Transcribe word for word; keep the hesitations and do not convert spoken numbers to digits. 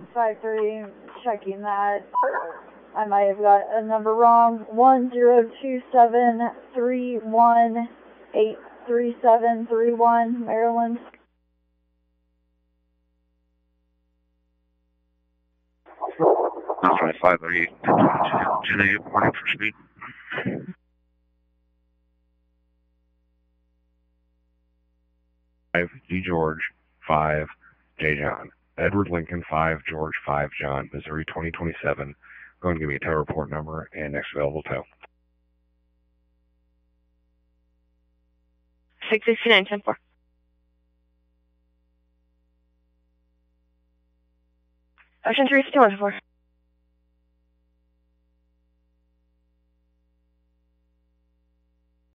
five three, checking that. I might have got a number wrong. one zero two seven three one eight three seven three one, Maryland. Alpha five eight, ten eight, morning for speed. five, D George, five, J John. Edward Lincoln, five, George, five, John, Missouri twenty twenty-seven. Go and give me a tow report number and next available tow. six sixty-nine, ten four. Ocean three fifty-one, four.